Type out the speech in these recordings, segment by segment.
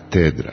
Katedra.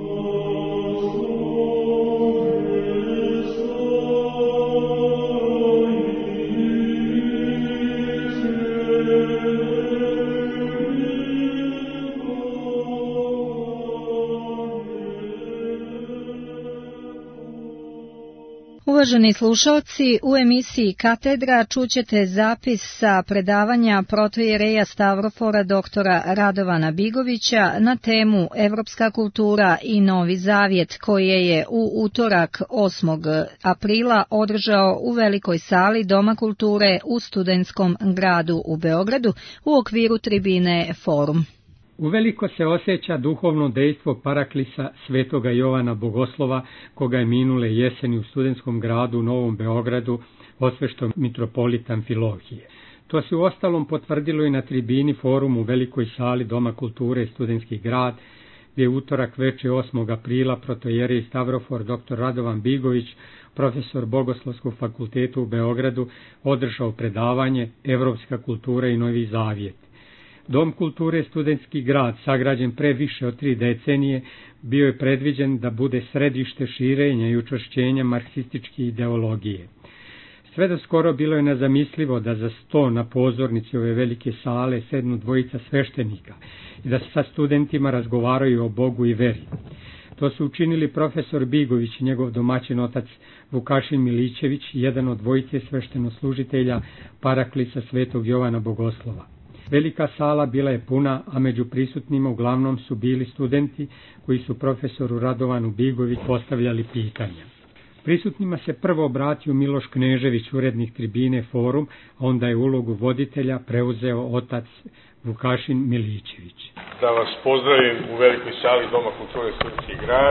Uvaženi slušalci, u emisiji Katedra čućete zapis sa predavanja protoijereja Stavrofora doktora Radovana Bigovića na temu Evropska kultura i Novi Zavjet, koje je u utorak 8. aprila održao u velikoj sali Doma kulture u Studentskom gradu u Beogradu u okviru tribine Forum. Uveliko se osjeća duhovno dejstvo Paraklisa Svetoga Jovana Bogoslova, koga je minule jeseni u Studentskom gradu u Novom Beogradu osveštao mitropolit Amfilohije. To se uostalom potvrdilo i na tribini Forum u velikoj sali Doma kulture Studentski grad, gdje je utorak veče 8. aprila protoijerej Stavrofor dr. Radovan Bigović, profesor Bogoslovskog fakulteta u Beogradu, održao predavanje Evropska kultura i Novi Zavjet. Dom kulture Studentski grad, sagrađen pre više od 3 decenije, bio je predviđen da bude središte širenja i učvršćenja marksističke ideologije. Sve do skoro bilo je nezamislivo da za sto na pozornici ove velike sale sednu dvojica sveštenika i da sa studentima razgovaraju o Bogu i veri. To su učinili profesor Bigović i njegov domaćin otac Vukašin Milićević, jedan od dvojice sveštenoslužitelja Paraklisa Svetog Jovana Bogoslova. Velika sala bila je puna, a među prisutnima uglavnom su bili studenti koji su profesoru Radovanu Bigović postavljali pitanja. Prisutnima se prvo obratio Miloš Knežević, urednik tribine Forum, a onda je ulogu voditelja preuzeo otac Vukašin Milićević. Da vas pozdravim u velikoj sali Doma kulture Studentski grad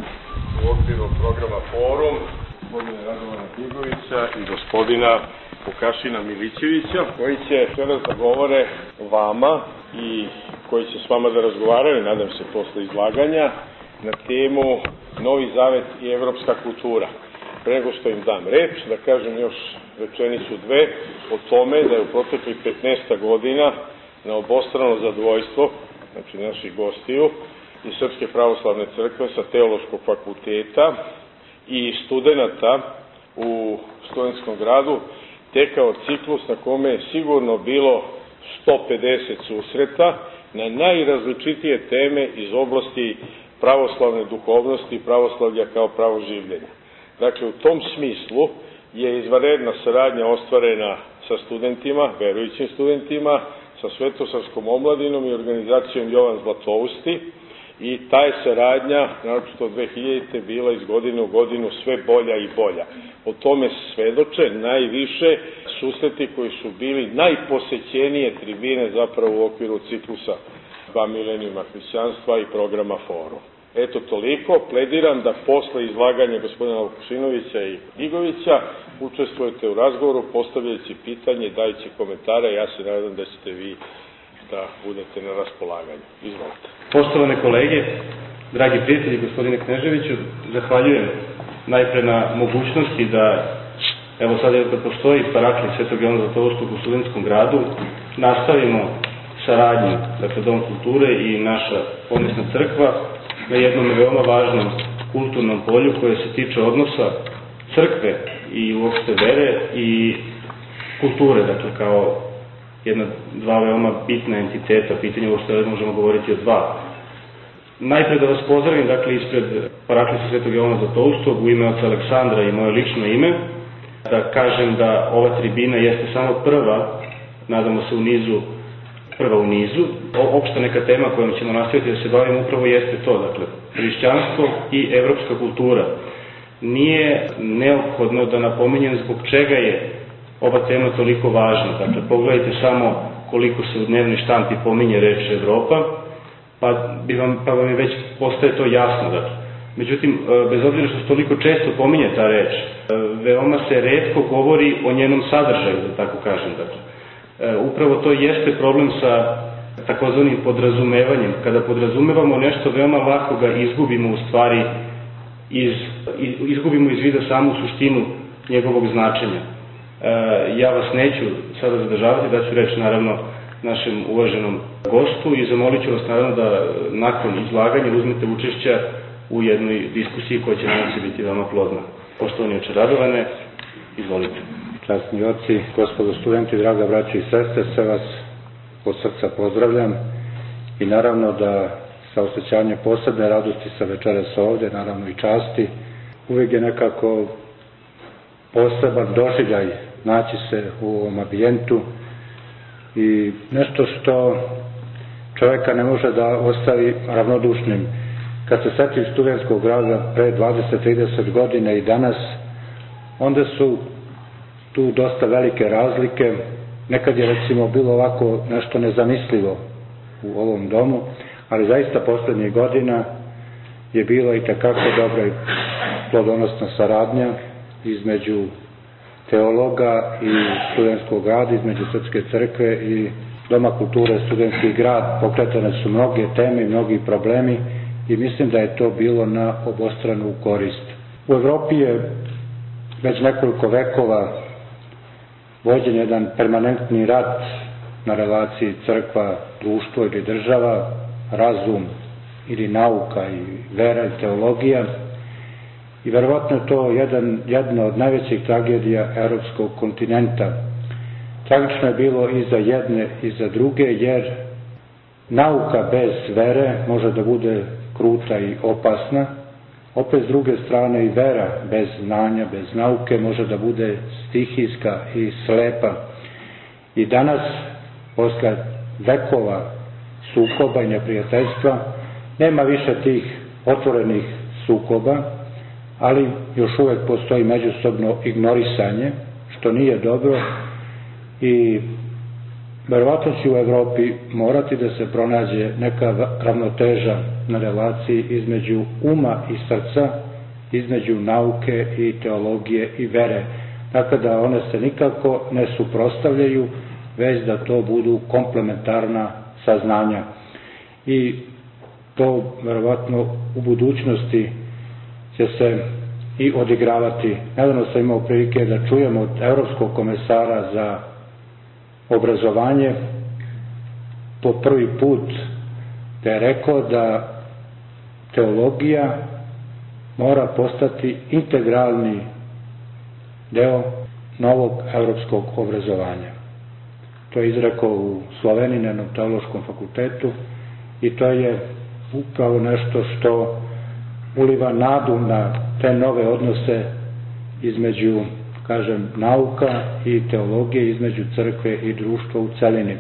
u okviru programa Forum, gospodina Radovana Bigovića i gospodina Vukašina Milićevića, koji će sada da govore vama i koji će s vama da razgovaraju, nadam se, posle izlaganja, na temu Novi Zavet i Evropska kultura. Pre nego što im dam reč, da kažem još rečenicu dve o tome da je u proteklih 15 godina na obostrano zadovoljstvo, znači naših gostiju iz Srpske pravoslavne crkve sa Teološkog fakulteta i studenata u Studentskom gradu tekao ciklus na kome je sigurno bilo 150 susreta na najrazličitije teme iz oblasti pravoslavne duhovnosti i pravoslavlja kao pravo življenja. Dakle, u tom smislu je izvanredna saradnja ostvarena sa studentima, verujućim studentima, sa Svetosavskom omladinom i organizacijom Jovan Zlatousti, i ta je saradnja, naročito od 2000. bila iz godine u godinu sve bolja i bolja. O tome svedoče najviše susreti koji su bili najposećenije tribine zapravo u okviru ciklusa 2 milenijuma hrišćanstva i programa Forum. Eto toliko, plediram da posle izlaganja gospodina Vukašinovića i Bigovića učestvujete u razgovoru, postavljajući pitanje, dajući komentare, ja se nadam da ćete vi da budete na raspolaganju. Izvolite. Poštovane kolege, dragi prijatelji, gospodine Kneževiću, zahvaljujem najpre na mogućnosti da, evo sada da postoji Paraklis Svetog Jovana Zlatoustog u Studentskom gradu, nastavimo saradnju, dakle Dom kulture i naša ponosna crkva, na jednom veoma važnom kulturnom polju koje se tiče odnosa crkve i uopšte vere i kulture, dakle kao dva veoma bitna entiteta, pitanje uopšte da možemo govoriti o dva. Najpre da vas pozdravim, dakle, ispred Paraklisa Svetog Jovana Zlatoustog u ime oca Aleksandra i moje lično ime, da kažem da ova tribina jeste samo prva, nadamo se prva u nizu. Opšta neka tema kojom ćemo nastaviti da se bavimo upravo jeste to, dakle, hrišćanstvo i evropska kultura. Nije neophodno da napominjem zbog čega je ova tema toliko važna. Dakle, pogledajte samo koliko se u dnevnoj štampi pominje reč Evropa, pa vam je već postaje to jasno. Dakle. Međutim, bez obzira što se toliko često pominje ta reč, veoma se retko govori o njenom sadržaju, da tako kažem. Dakle. Upravo to jeste problem sa takozvanim podrazumevanjem. Kada podrazumevamo nešto, veoma lako ga izgubimo u stvari, izgubimo iz vida samu suštinu njegovog značenja. Ja vas neću sada zadržavati, da ću reći naravno našem uvaženom gostu i zamolit ću vas naravno da nakon izlaganja uzmete učešća u jednoj diskusiji koja će nadam se biti veoma plodna. Poštovani oče Radovane, izvolite. Časni oci, gospodo studenti, draga braći i sestre, sve vas od srca pozdravljam i naravno da sa osjećanjem posebne radosti sa večeras ovde, naravno i časti, uvijek je nekako poseban doživljaj naći se u ovom ambijentu i nešto što čovjeka ne može da ostavi ravnodušnim. Kad se setim studentskog rada pre 20-30 godina i danas, onda su tu dosta velike razlike. Nekad je recimo bilo ovako nešto nezamislivo u ovom domu, ali zaista poslednjih godina je bilo i takako dobra i plodonosna saradnja između teologa i studentskog rada, između Srpske crkve i Doma kulture Studentski grad. Pokretane su mnoge teme i mnogi problemi i mislim da je to bilo na obostranu korist. U Evropi je već nekoliko vekova vođen jedan permanentni rat na relaciji crkva, društvo ili država, razum ili nauka i vera i teologija. I verovatno je to jedna od najvećih tragedija evropskog kontinenta. Tragično je bilo i za jedne i za druge, jer nauka bez vere može da bude kruta i opasna. Opet s druge strane i vera bez znanja, bez nauke može da bude stihijska i slepa. I danas, posle vekova sukoba i neprijateljstva, nema više tih otvorenih sukoba, ali još uvek postoji međusobno ignorisanje, što nije dobro i verovatno će u Evropi morati da se pronađe neka ravnoteža na relaciji između uma i srca, između nauke i teologije i vere, tako da one se nikako ne suprotstavljaju, već da to budu komplementarna saznanja. I to verovatno u budućnosti će se i odigravati. Nedavno sam imao prilike da čujem od Evropskog komesara za obrazovanje po prvi put da je rekao da teologija mora postati integralni deo novog evropskog obrazovanja. To je izrekao u Sloveniji na jednom teološkom fakultetu i to je upravo nešto što uliva nadu na te nove odnose između, kažem, nauka i teologije, između crkve i društva u celini.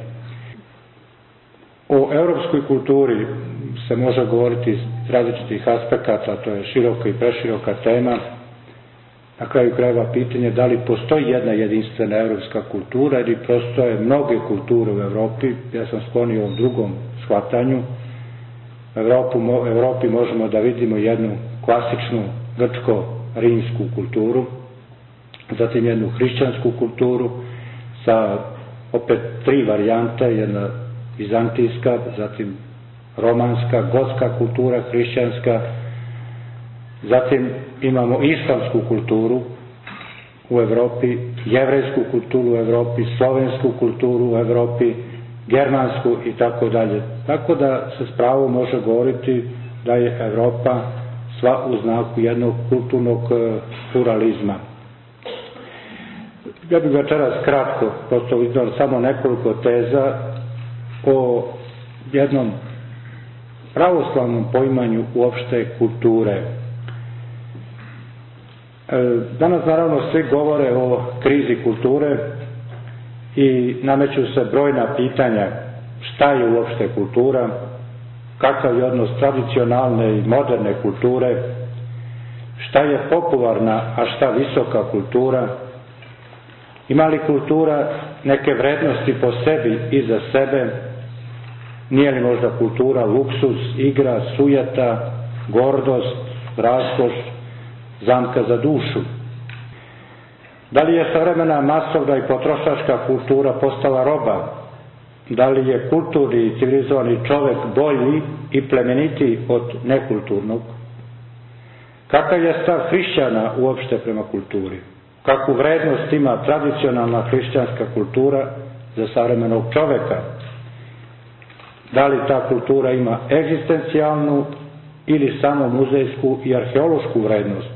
O evropskoj kulturi se može govoriti iz različitih aspekata, to je široka i preširoka tema. Na kraju krajeva pitanje da li postoji jedna jedinstvena evropska kultura ili postoje mnoge kulture u Evropi. Ja sam sklonio ovom drugom shvatanju. U Evropi možemo da vidimo jednu klasičnu grčko-rimsku kulturu, zatim jednu hrišćansku kulturu sa opet tri varijante, jedna vizantijska, zatim romanska, gotska kultura, hrišćanska, zatim imamo islamsku kulturu u Evropi, jevrejsku kulturu u Evropi, slovensku kulturu u Evropi, germansku i tako dalje. Tako da se s pravom može govoriti da je Evropa sva u znaku jednog kulturnog pluralizma. Ja bih večeras kratko prosto iznao samo nekoliko teza o jednom pravoslavnom poimanju uopšte kulture. Danas naravno svi govore o krizi kulture i nameću se brojna pitanja šta je uopšte kultura, kakav je odnos tradicionalne i moderne kulture, šta je popularna, a šta visoka kultura, ima li kultura neke vrednosti po sebi i za sebe, nije li možda kultura luksuz, igra, sujeta, gordost, raskoš, zamka za dušu. Da li je savremena masovna i potrošačka kultura postala roba? Da li je kulturni i civilizovani čovek bolji i plemenitiji od nekulturnog? Kakav je stav hrišćana uopšte prema kulturi? Kakvu vrednost ima tradicionalna hrišćanska kultura za savremenog čoveka? Da li ta kultura ima egzistencijalnu ili samo muzejsku i arheološku vrednost?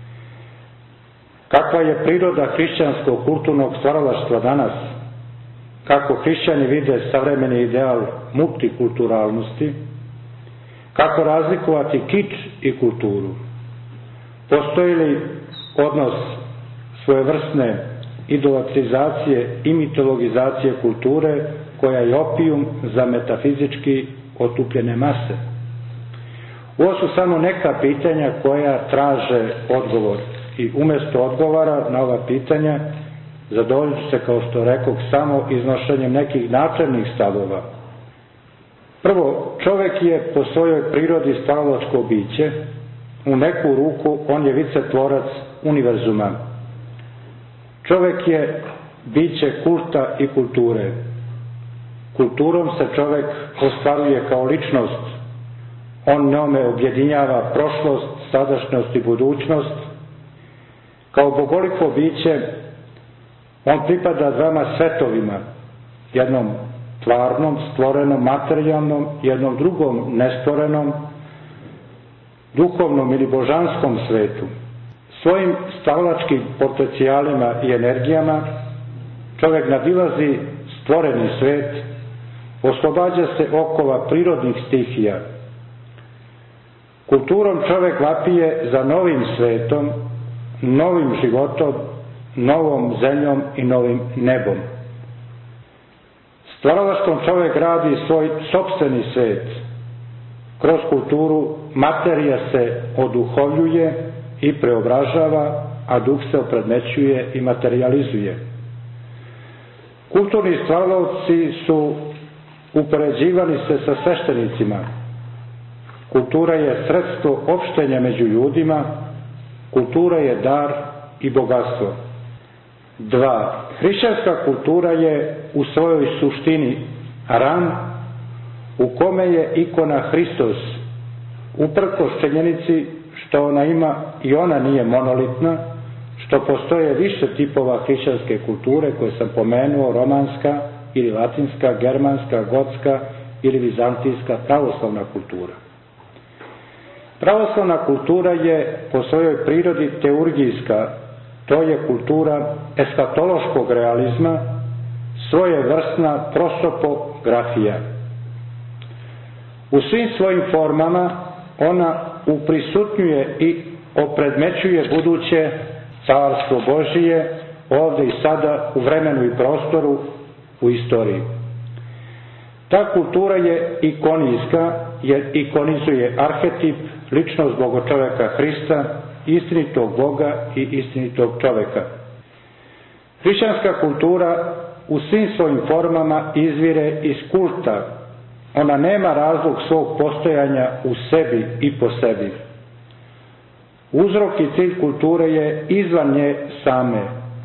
Kakva je priroda hrišćanskog kulturnog stvaralaštva danas? Kako hrišćani vide savremeni ideal multikulturalnosti? Kako razlikovati kič i kulturu? Postoji li odnos svojevrsne idolatrizacije i mitologizacije kulture koja je opijum za metafizički otupljene mase? Ovo su samo neka pitanja koja traže odgovor i umjesto odgovora na ova pitanja zadovoljit ću se, kao što rekoh, samo iznošenjem nekih načelnih stavova. Prvo, čovjek je po svojoj prirodi stvaralačko biće, u neku ruku on je vicetvorac univerzuma. Čovjek je biće kulta i kulture. Kulturom se čovjek ostvaruje kao ličnost, on njome objedinjava prošlost, sadašnjost i budućnost. Kao bogoliko biće on pripada dvama svetovima, jednom tvarnom, stvorenom, materijalnom, jednom drugom nestvorenom, duhovnom ili božanskom svetu. Svojim stvaralačkim potencijalima i energijama čovjek nadilazi stvoreni svet, oslobađa se okova prirodnih stihija. Kulturom čovjek vapije za novim svetom, novim životom, novom zemljom i novim nebom. Stvaralaštvom čovjek gradi svoj sopstveni svet. Kroz kulturu materija se oduhovljuje i preobražava, a duh se opredmećuje i materializuje. Kulturni stvaralaoci su upoređivani se sa sveštenicima. Kultura je sredstvo opštenja među ljudima, kultura je dar i bogatstvo. 2. Hrišćanska kultura je u svojoj suštini ran u kome je ikona Hristos, uprkos činjenici što ona ima i ona nije monolitna, što postoje više tipova hrišćanske kulture koje sam pomenuo, romanska ili latinska, germanska, gotska ili vizantijska pravoslavna kultura. Pravoslavna kultura je po svojoj prirodi teurgijska, to je kultura eskatološkog realizma, svojevrsna prosopografija. U svim svojim formama ona uprisutnjuje i opredmećuje buduće carstvo Božije ovdje i sada, u vremenu i prostoru, u istoriji. Ta kultura je ikonijska jer ikonizuje arhetip, ličnost Bogočoveka Hrista, istinitog Boga i istinitog čoveka. Hrišćanska kultura u svim svojim formama izvire iz kulta. Ona nema razlog svog postojanja u sebi i po sebi. Uzrok i cilj kulture je izvan nje same.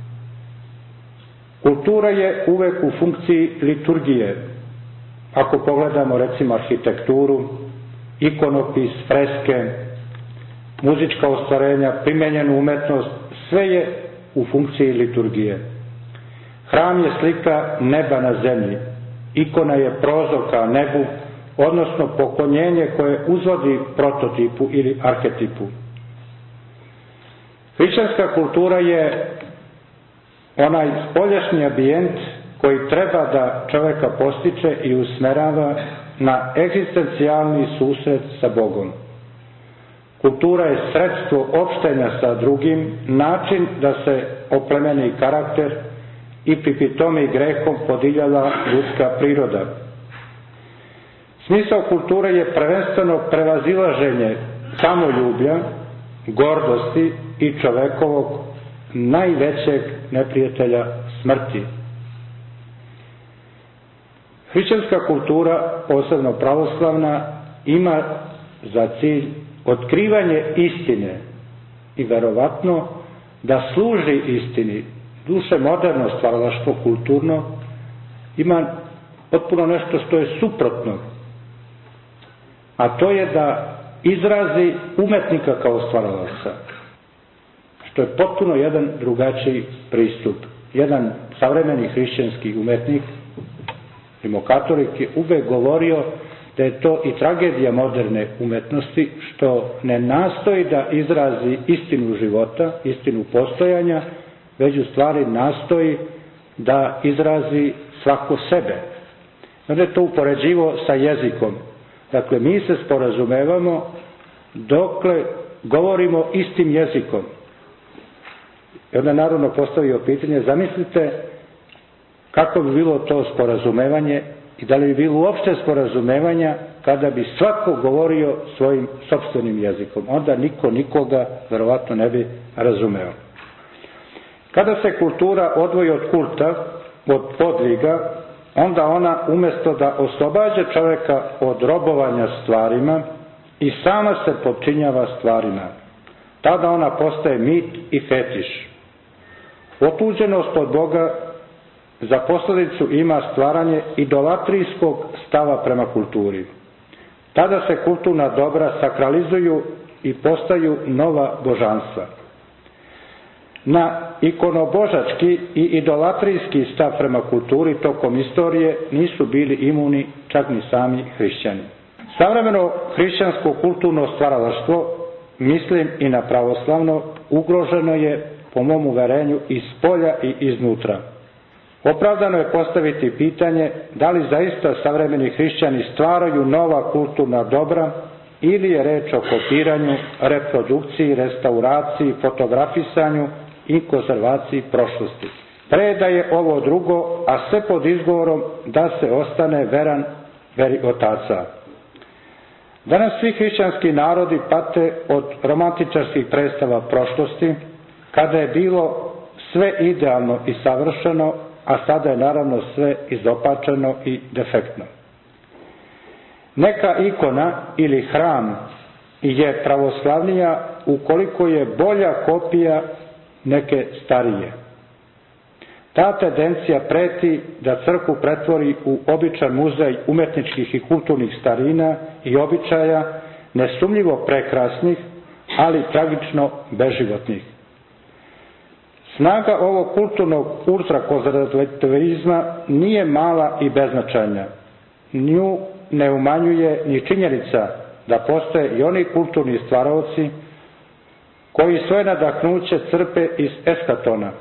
Kultura je uvek u funkciji liturgije. Ako pogledamo recimo arhitekturu, ikonopis, freske, muzička ostvarenja, primenjenu umetnost, sve je u funkciji liturgije. Hram je slika neba na zemlji. Ikona je prozor ka nebu, odnosno poklonjenje koje uzvodi prototipu ili arhetipu. Hrišćanska kultura je onaj spoljašnji ambijent koji treba da čoveka postiče i usmerava na egzistencijalni susret sa Bogom. Kultura je sredstvo opštenja sa drugim, način da se oplemeni karakter i pripitomi grehom podijeljala ljudska priroda. Smisao kulture je prvenstveno prevazilaženje samoljublja, gordosti i čovekovog najvećeg neprijatelja smrti. Hrišćanska kultura, posebno pravoslavna, ima za cilj otkrivanje istine i verovatno da služi istini. Duše moderno stvaralaštvo kulturno ima potpuno nešto što je suprotno, a to je da izrazi umetnika kao stvaralaca, što je potpuno jedan drugačiji pristup. Jedan savremeni hrišćanski umetnik rimokatolik, je uvek govorio da je to i tragedija moderne umetnosti, što ne nastoji da izrazi istinu života, istinu postojanja, već u stvari nastoji da izrazi svako sebe. Onda je to upoređivo sa jezikom. Dakle, mi se sporazumevamo dokle govorimo istim jezikom. I onda naravno postavio pitanje, zamislite kako bi bilo to sporazumevanje i da li bi bilo uopšte sporazumevanja kada bi svako govorio svojim sopstvenim jezikom. Onda niko nikoga verovatno ne bi razumeo. Kada se kultura odvoji od kulta, od podviga, onda ona umjesto da oslobađa čoveka od robovanja stvarima i sama se podčinjava stvarima. Tada ona postaje mit i fetiš. Otuđenost od Boga za posljedicu ima stvaranje idolatrijskog stava prema kulturi. Tada se kulturna dobra sakralizuju i postaju nova božanstva. Na ikonobožački i idolatrijski stav prema kulturi tokom istorije nisu bili imuni čak ni sami hrišćani. Savremeno hrišćansko kulturno stvaralaštvo, mislim i na pravoslavno, ugroženo je po mom uverenju iz polja i iznutra. Opravdano je postaviti pitanje da li zaista savremeni hrišćani stvaraju nova kulturna dobra ili je reč o kopiranju, reprodukciji, restauraciji, fotografisanju i konzervaciji prošlosti. Pre da je ovo drugo, a sve pod izgovorom da se ostane veran veri otaca. Danas svi hrišćanski narodi pate od romantičarskih predstava prošlosti, kada je bilo sve idealno i savršeno, a sada je naravno sve izopačeno i defektno. Neka ikona ili hram je pravoslavnija ukoliko je bolja kopija neke starije. Ta tendencija preti da crkvu pretvori u običan muzej umetničkih i kulturnih starina i običaja, nesumnjivo prekrasnih, ali tragično beživotnih. Snaga ovog kulturnog ultrakonzervativizma nije mala i beznačajna. Nju ne umanjuje ni činjenica da postoje i oni kulturni stvaraoci koji svoje nadahnuće crpe iz eskatona.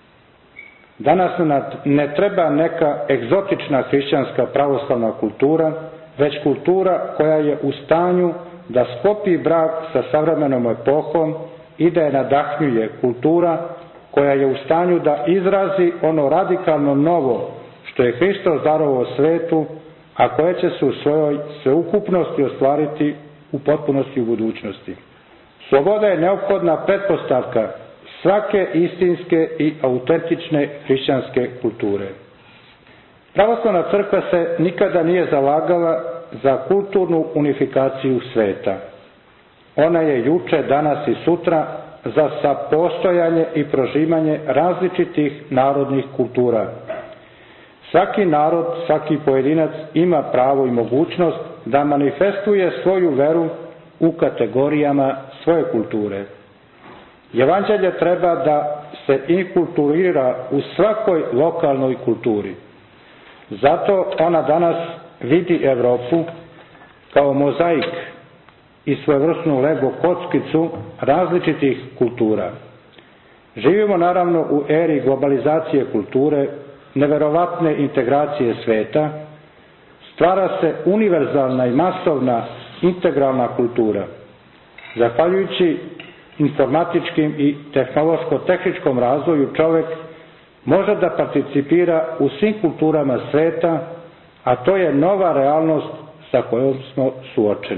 Danas ne treba neka egzotična hrišćanska pravoslavna kultura, već kultura koja je u stanju da sklopi brak sa savremenom epohom i da je nadahnjuje, kultura koja je u stanju da izrazi ono radikalno novo što je Hristos darovao svetu, a koje će se u svojoj sveukupnosti ostvariti u potpunosti u budućnosti. Sloboda je neophodna pretpostavka svake istinske i autentične hrišćanske kulture. Pravoslavna crkva se nikada nije zalagala za kulturnu unifikaciju sveta. Ona je juče, danas i sutra za sapostojanje i prožimanje različitih narodnih kultura. Svaki narod, svaki pojedinac ima pravo i mogućnost da manifestuje svoju veru u kategorijama svoje kulture. Evanđelje treba da se inkulturira u svakoj lokalnoj kulturi. Zato ona danas vidi Evropu kao mozaik i svojevrsnu Lego kockicu različitih kultura. Živimo naravno u eri globalizacije kulture, neverovatne integracije sveta, stvara se univerzalna i masovna integralna kultura. Zahvaljujući informatičkim i tehnološko-tehničkom razvoju čovjek može da participira u svim kulturama sveta, a to je nova realnost sa kojom smo suočeni.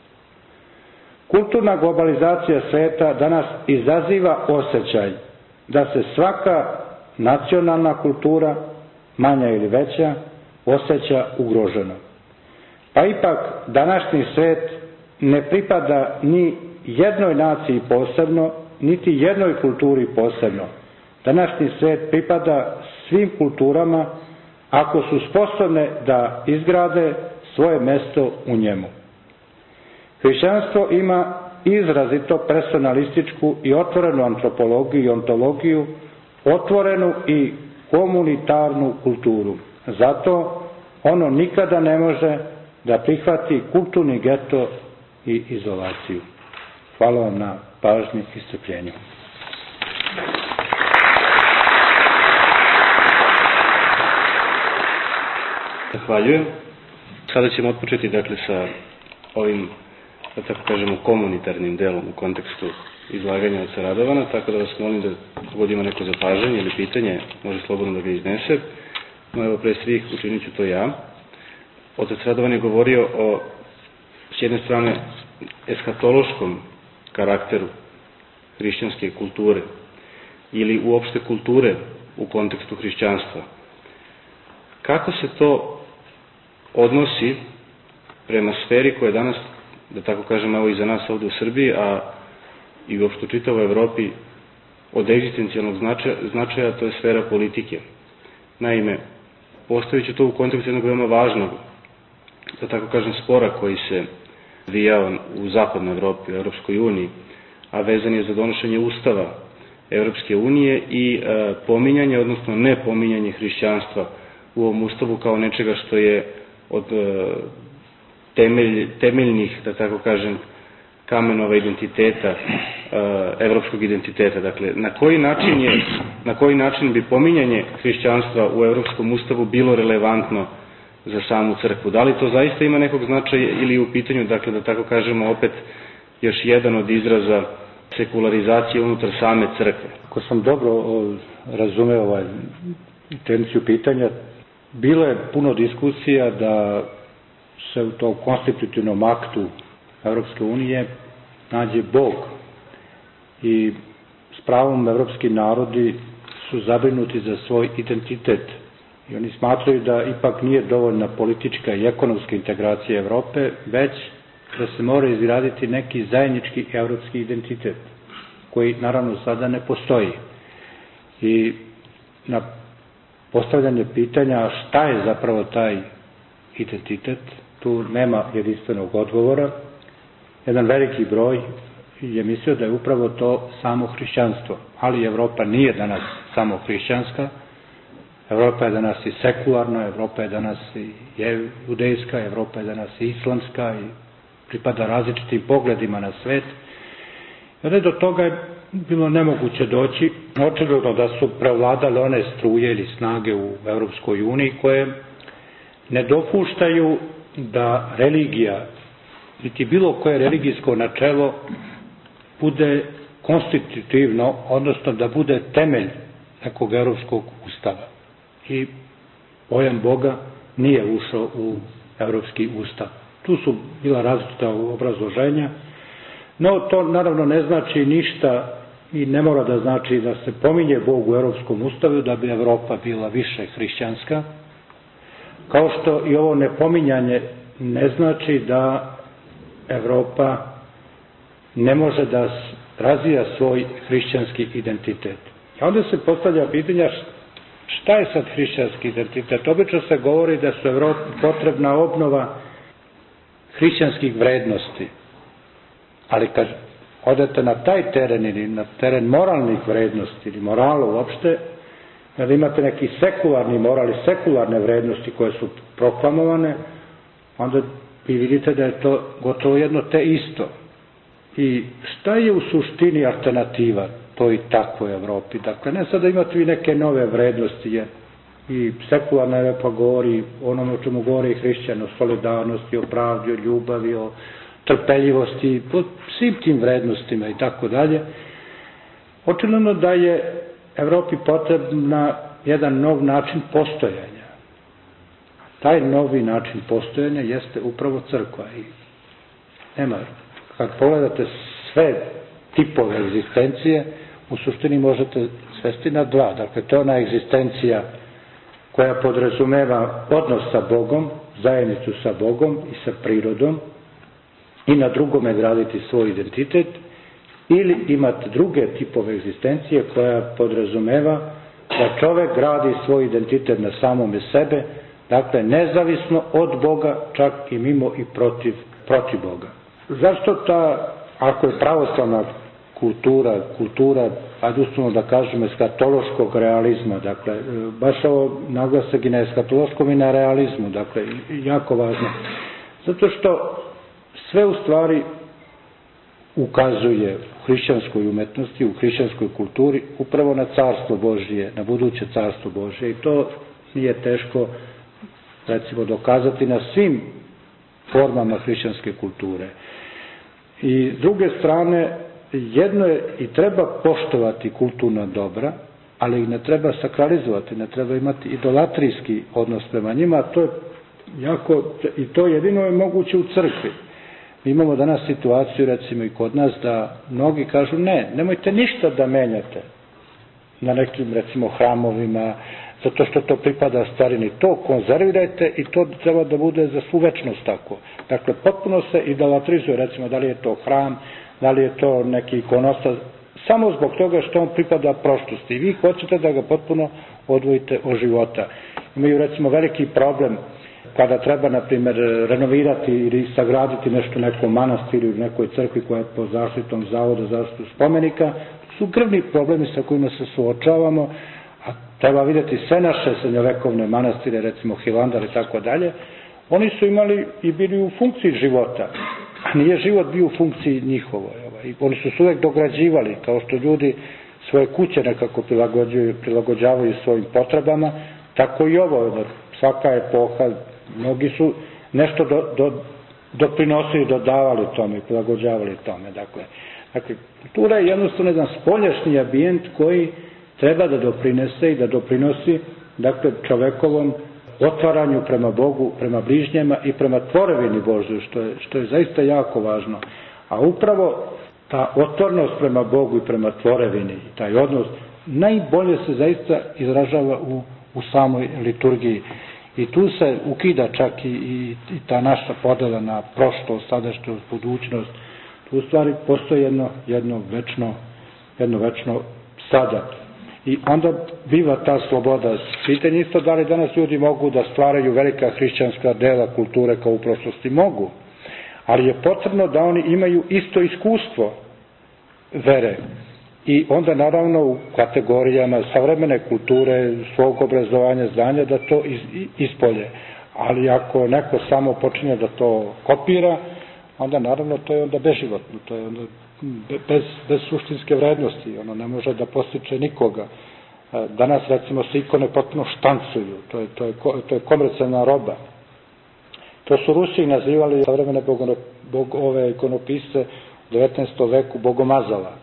Kulturna globalizacija sveta danas izaziva osjećaj da se svaka nacionalna kultura, manja ili veća, osjeća ugroženo. Pa ipak današnji svet ne pripada ni jednoj naciji posebno, niti jednoj kulturi posebno. Današnji svet pripada svim kulturama ako su sposobne da izgrade svoje mesto u njemu. Hrišćanstvo ima izrazito personalističku i otvorenu antropologiju i ontologiju, otvorenu i komunitarnu kulturu. Zato ono nikada ne može da prihvati kulturni geto i izolaciju. Hvala vam na pažnji i strpljenju. Zahvaljujem. Sada ćemo otpočeti dakle sa ovim, da tako kažemo, komunitarnim delom u kontekstu izlaganja oca Radovana, tako da vas molim da god ima neko zapažanje ili pitanje, može slobodno da ga iznese. No evo, pre svih učinit ću to ja. Otac Radovan je govorio o, s jedne strane, eskatološkom karakteru hrišćanske kulture ili uopšte kulture u kontekstu hrišćanstva. Kako se to odnosi prema sferi koja je danas, da tako kažem, evo i za nas ovde u Srbiji, a i uopšte u čitavoj Evropi od egzistencijalnog značaja, to je sfera politike. Naime, postavit ću to u kontekstu jednog veoma važnog, da tako kažem, spora koji se vijao u zapadnoj Evropi, u Evropskoj uniji, a vezan je za donošenje ustava Evropske unije i pominjanje, odnosno ne pominjanje hrišćanstva u ovom ustavu kao nečega što je od temeljnih, da tako kažem, kamenova identiteta, evropskog identiteta. Dakle, na koji način bi pominjanje hrišćanstva u Evropskom ustavu bilo relevantno za samu crkvu? Da li to zaista ima nekog značaja ili u pitanju, dakle, da tako kažemo, opet još jedan od izraza sekularizacije unutar same crkve? Ako sam dobro razumeo intenciju pitanja, bilo je puno diskusija da se u tom konstitutivnom aktu Evropske unije nađe Bog i s pravom evropski narodi su zabrinuti za svoj identitet i oni smatraju da ipak nije dovoljna politička i ekonomska integracija Evrope, već da se mora izgraditi neki zajednički evropski identitet koji naravno sada ne postoji. I na postavljanje pitanja šta je zapravo taj identitet, tu nema jedinstvenog odgovora. Jedan veliki broj je mislio da je upravo to samo hrišćanstvo, ali Evropa nije danas samo hrišćanska, Evropa je danas i sekularna, Evropa je danas i judejska, Evropa je danas i islamska i pripada različitim pogledima na svet. Jer do toga je bilo nemoguće doći, očigledno da su prevladale one struje ili snage u Evropskoj uniji koje ne dopuštaju da religija, niti bilo koje religijsko načelo bude konstitutivno, odnosno da bude temelj nekog evropskog ustava. I pojam Boga nije ušao u evropski ustav. Tu su bila različita obrazloženja, no to naravno ne znači ništa i ne mora da znači da se pominje Bog u evropskom ustavu da bi Evropa bila više hrišćanska, kao što i ovo nepominjanje ne znači da Evropa ne može da razvija svoj hrišćanski identitet. A onda se postavlja pitanja šta je sad hrišćanski identitet? Obično se govori da su Evropi potrebna obnova hrišćanskih vrednosti. Ali kad odete na taj teren ili na teren moralnih vrednosti ili morala uopšte, kada imate neki sekularni moral i sekularne vrednosti koje su proklamovane, onda vi vidite da je to gotovo jedno te isto. I šta je u suštini alternativa toj takvoj Evropi? Dakle, ne sada imate vi neke nove vrednosti, jer i sekularna Evropa govori o onome o čemu govori hrišćan, o solidarnosti, o pravdi, o ljubavi, o trpeljivosti, o svim tim vrednostima i tako dalje. Očigledno da je Evropi potrebna jedan nov način postojanja. Taj novi način postojanja jeste upravo crkva. I nema, kad pogledate sve tipove egzistencije, u suštini možete svesti na dva. Dakle, to je ona egzistencija koja podrazumeva odnos sa Bogom, zajednicu sa Bogom i sa prirodom, i na drugome graditi svoj identitet, ili imate druge tipove egzistencije koja podrazumeva da čovek gradi svoj identitet na samome sebe, dakle nezavisno od Boga, čak i mimo i protiv Boga. Zašto ta, ako je pravoslavna kultura ajde uslovno da kažemo, eskatološkog realizma, dakle, baš ovo naglasak i na eskatološkom i na realizmu, dakle, jako važno. Zato što sve u stvari ukazuje u hrišćanskoj umetnosti, u hrišćanskoj kulturi, upravo na carstvo Božije, na buduće carstvo Božije, i to nije teško, recimo, dokazati na svim formama hrišćanske kulture. I s druge strane, jedno je i treba poštovati kulturna dobra, ali ih ne treba sakralizovati, ne treba imati idolatrijski odnos prema njima, to je jako, i to jedino je moguće u crkvi. Mi imamo danas situaciju, recimo i kod nas, da mnogi kažu nemojte ništa da menjate na nekim, recimo, hramovima, zato što to pripada starini. To konzervirajte i to treba da bude za svu večnost tako. Dakle, potpuno se idolatrizuje, recimo, da li je to hram, da li je to neki ikonostas, samo zbog toga što on pripada prošlosti. I vi hoćete da ga potpuno odvojite od života. Imaju, recimo, veliki problem kada treba, na primjer, renovirati ili sagraditi nešto u nekom manastiru ili nekoj crkvi koja je po zaštitom zavoda zaštitu spomenika. Su grvni problemi sa kojima se suočavamo, a treba vidjeti sve naše srednjovekovne manastire, recimo Hilandar i tako dalje. Oni su imali i bili u funkciji života, a nije život bio u funkciji njihovoj. Oni su se uvek dograđivali, kao što ljudi svoje kuće nekako prilagođavaju svojim potrebama, tako i ovo, svaka epoha, mnogi su nešto doprinosili, dodavali tome, prilagođavali tome. Dakle, kultura je jednostavno jedan spoljašnji ambijent koji treba da doprinese i da doprinosi, dakle, čovekovom otvaranju prema Bogu, prema bližnjima i prema tvorevini Božju, što je zaista jako važno. A upravo ta otvornost prema Bogu i prema tvorevini, taj odnos, najbolje se zaista izražava u samoj liturgiji. I tu se ukida čak i ta naša podela na prošlost, sadašnjost, budućnost. Tu u stvari postoji jedno večno sada. I onda biva ta sloboda. Pitanje isto da li danas ljudi mogu da stvaraju velika hrišćanska dela kulture kao u prošlosti. Mogu. Ali je potrebno da oni imaju isto iskustvo vere. I onda naravno u kategorijama savremene kulture, svog obrazovanja, znanja, da to ispolje. Ali ako neko samo počinje da to kopira, onda naravno to je onda beživotno, to je onda bez suštinske vrednosti, ono ne može da postiče nikoga. Danas recimo se ikone potpuno štancuju, to je komercijalna roba. To su Rusi nazivali savremene ove ikonopisce u 19. veku bogomazala.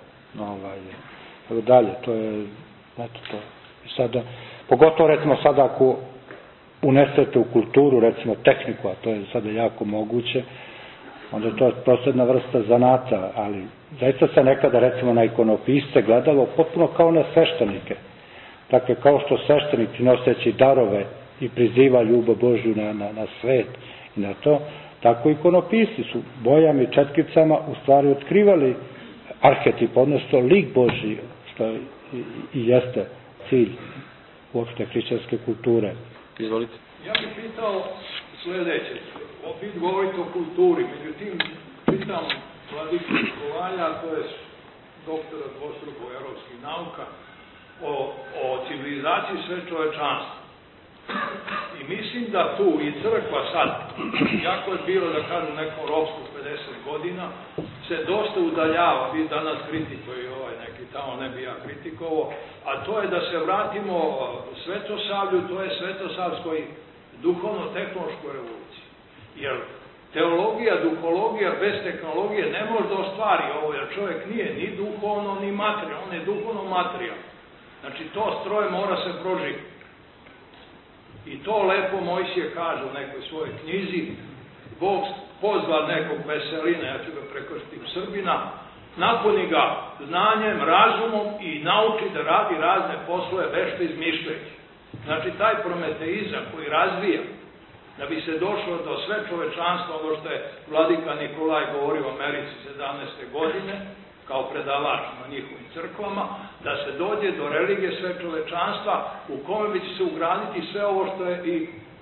Dalje, to je, eto to. Sada, pogotovo recimo sada ako unesete u kulturu, recimo tehniku, a to je sada jako moguće, onda to je posebna vrsta zanata, ali zaista se nekada recimo na ikonopisce gledalo potpuno kao na sveštenike. Dakle, kao što sveštenici noseći darove i priziva ljubav Božju na svet i na to, tako ikonopisci su bojama i četkicama u stvari otkrivali arhetip, odnosno lik Božji, što i jeste cilj uopšte hrišćanske kulture. Izvolite. Ja bih pitao sledeće. Opet govorite o kulturi, međutim, pitam Vladiku Nikolaja, to je doktora dvostruko evropskih nauka, o civilizaciji sve čovečanstva. I mislim da tu i crkva sad, jako je bilo, da kažem, nekom ropstvu 50 godina, se dosta udaljava, vi danas kritikuje neki tamo, ne bi ja kritikovao, a to je da se vratimo Svetosavlju, to je Svetosavskoj duhovno-tehnološkoj revoluciji. Jer teologija, duhologija bez tehnologije ne može da ostvari ovo, jer čovjek nije ni duhovno, ni materijalno, on je duhovno materijalno. Znači, to stroje mora se proživiti. I to lepo Mojsije kaže u nekoj svojoj knjizi, Bog pozva nekog veselina, ja ću ga prekrstiti u Srbina, napuni ga znanjem, razumom i nauči da radi razne poslove vešto izmišljajući. Znači, taj prometeizam koji razvija, da bi se došlo do sve čovečanstva, ovo što je Vladika Nikolaj govorio u Americi 17. godine, kao predavač na njihovim crkvama, da se dođe do religije sve čovečanstva u kome bi će se ugraditi sve ovo što je i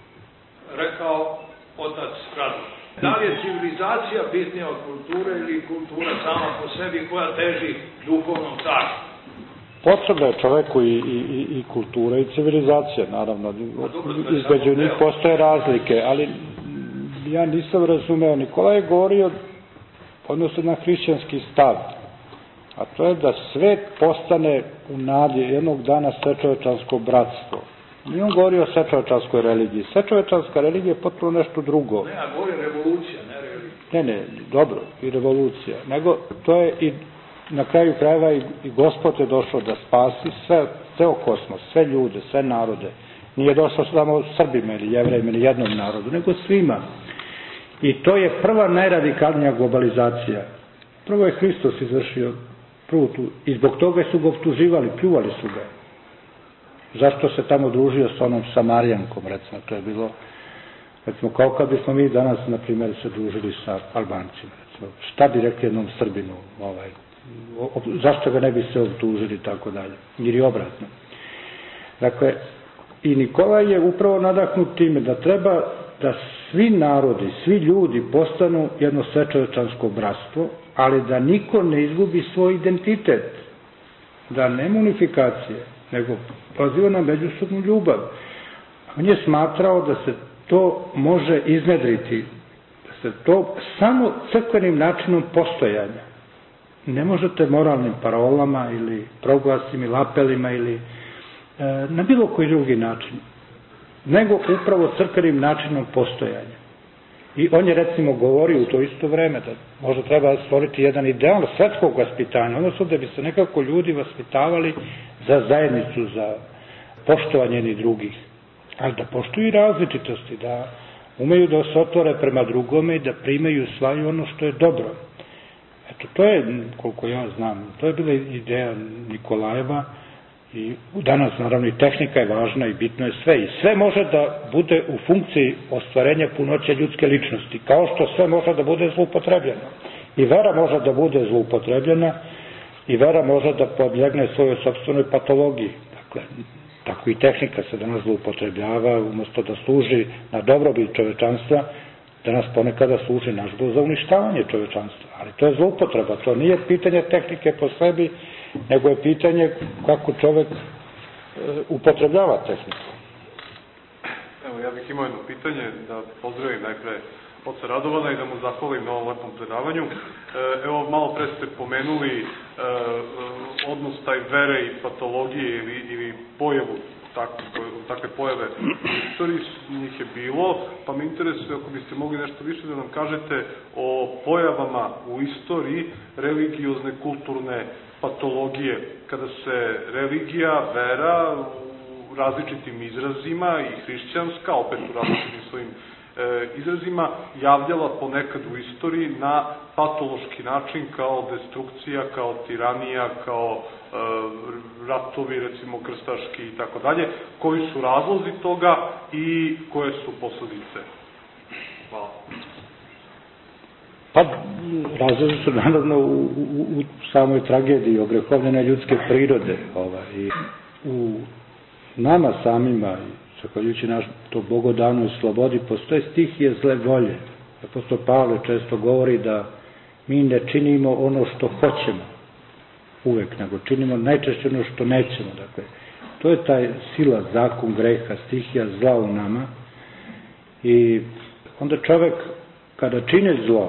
rekao otac Radovan. Da li je civilizacija bitnija od kulture ili kultura sama po sebi koja teži duhovnom carstvu? Potrebno je čoveku i kultura i civilizacija, naravno. Između njih postoje razlike, ali ja nisam razumeo. Nikola je govorio odnosno na hrišćanski stav, a to je da svet postane u nadi jednog dana svečovečansko bratstvo. Nije on govorio o svečovečanskoj religiji. Svečovečanska religija je potpuno nešto drugo. Ne, a govori revolucija, ne religija. Ne, dobro, i revolucija. Nego to je i na kraju krajeva i Gospod je došao da spasi ceo kosmos, sve ljude, sve narode. Nije došao samo Srbima ili Jevrejima ili jednom narodu, nego svima. I to je prva najradikalnija globalizacija. Prvo je Hristos izvršio prvu tu, i zbog toga su ga optuživali, pljuvali su ga. Zašto se tamo družio s onom Samarijankom, recimo, to je bilo, recimo, kao kad bismo mi danas, na primjer, se družili sa Albancima, recimo, šta bi rekli jednom Srbinu, zašto ga ne bi se optužili, tako dalje, ili obratno. Dakle, i Nikolaj je upravo nadahnut time da treba da svi narodi, svi ljudi postanu jedno svečovečansko bratstvo, ali da niko ne izgubi svoj identitet, da nema unifikacije, nego poziva na međusobnu ljubav. On je smatrao da se to može iznedriti, da se to samo crkvenim načinom postojanja. Ne možete moralnim parolama ili proglasima ili apelima ili na bilo koji drugi način, nego upravo crkvenim načinom postojanja. I on je recimo govorio u to isto vreme da možda treba stvoriti jedan ideal svetskog vaspitanja, odnosno da bi se nekako ljudi vaspitavali za zajednicu, za poštovanje jednih drugih, ali da poštuju različitosti, da umeju da se otvore prema drugome i da primaju svaju ono što je dobro. Eto, to je, koliko ja znam, to je bila ideja Nikolajeva. I danas, naravno, i tehnika je važna i bitno je sve. I sve može da bude u funkciji ostvarenja punoće ljudske ličnosti, kao što sve može da bude zloupotrebljeno. I vera može da bude zloupotrebljena i vera može da podlegne svojoj sopstvenoj patologiji. Dakle, tako i tehnika se danas zloupotrebljava, umesto da služi na dobrobit čovečanstva, danas ponekada služi nažalost za uništavanje čovečanstva. Ali to je zloupotreba, to nije pitanje tehnike po sebi, nego je pitanje kako čovek upotrebljava tehniku. Evo, ja bih imao jedno pitanje, da pozdravim najpre oca Radovana i da mu zahvalim na ovom lepom predavanju. Evo, malo pre ste pomenuli odnos taj vere i patologije ili pojavu takve pojave. U istoriji njih je bilo, pa me interesuje ako biste mogli nešto više da nam kažete o pojavama u istoriji religiozne, kulturne patologije, kada se religija, vera u različitim izrazima i hrišćanska, opet u različitim svojim izrazima, javljala ponekad u istoriji na patološki način kao destrukcija, kao tiranija, kao ratovi, recimo krstaški i tako dalje. Koji su razlozi toga i koje su posledice? Hvala. Pa, razlozi su naravno u samoj tragediji ogrehovljene ljudske prirode. I u nama samima, zahvaljujući to bogodanoj slobodi, postoje stihije zle volje. Apostol Pavle često govori da mi ne činimo ono što hoćemo uvek, nego činimo najčešće ono što nećemo. Dakle, to je taj sila, zakon greha, stihija zla u nama. I onda čovek, kada čini zlo,